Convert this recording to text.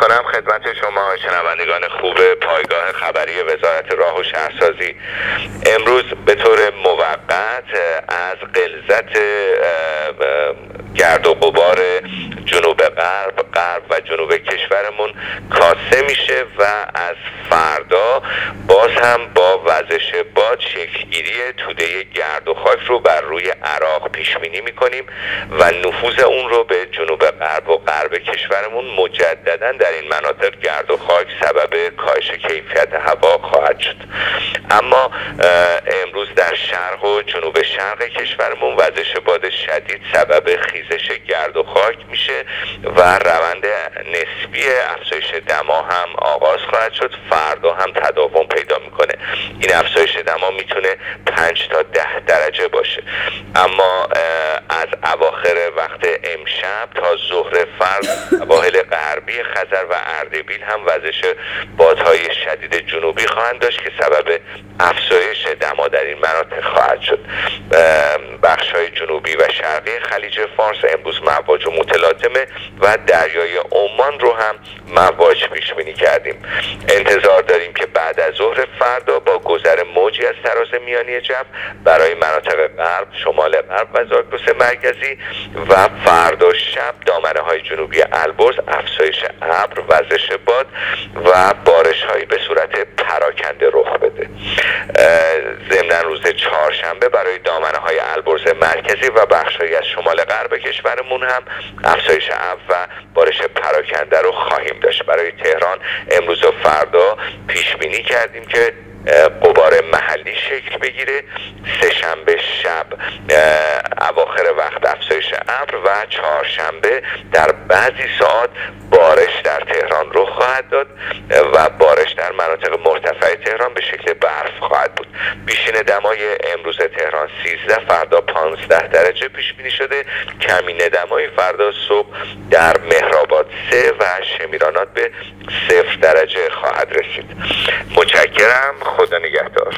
میکنم خدمت شما شنوندگان خوب پایگاه خبری وزارت راه و شهرسازی. امروز به طور موقت از غلظت گرد و غبار جنوب غرب و جنوب کشورمون کاسته میشه و از فردا باز هم با وزش باد شکلگیری توده گرد و خاک رو بر روی عراق پیش بینی میکنیم و نفوذ اون رو به جنوب غرب و غرب کشورمون مجددا در این مناطق گرد و خاک سبب کاهش کیفیت هوا خواهد شد. اما امروز در شرق و جنوب شرق کشورمون وزش باد شدید سبب خیزش گرد و خاک میشه و روند نسبی افزایش دما هم آغاز خواهد شد. فردا هم تداوم پیدا میکنه. این افزایش دما میتونه 5 تا 10 درجه باشه، اما از اواخر وقت امشب تا ظهر فردا سواحل غربی خزر و اردبیل هم وزش بادهای شدید جنوبی خواهند داشت که سبب افزایش دما در این مناطق خواهد شد. بخش‌های جنوبی و شرقی خلیج فارس امروز مواج متلاطمه و دریای عمان رو هم مواج پیش بینی کردیم. انتظار داریم که بعد از ظهر فردا با گذر موجی از تراز میانی جو برای مناطق غرب، شمال غرب و زاگرس مرکزی و فردا شب دامنه‌های جنوبی البرز افزایش ابر، وزش باد و بارش‌هایی به صورت پراکنده رخ بده. ضمن روز چهارشنبه برای دامنه‌های البرز مرکزی و بخش‌هایی از شمال غرب کشورمون هم افزایش ابر و بارش پراکنده رو خواهیم داشت. برای تهران امروز و فردا پیش بینی کردیم که غبار محلی شکل بگیره. سه‌شنبه شب اواخر وقت افزایش ابر و چهارشنبه در بعضی ساعات بارش در تهران رخ خواهد داد و بارش در مناطق مرتفع تهران به شکل برف خواهد بود. بیشین دمای امروز تهران 13، فردا 15 درجه پیش بینی شده. کمین دمای فردا صبح در مهرآباد 3 و شمیرانات به 0 درجه خواهد رسید. متشکرم. خدا نگهدار.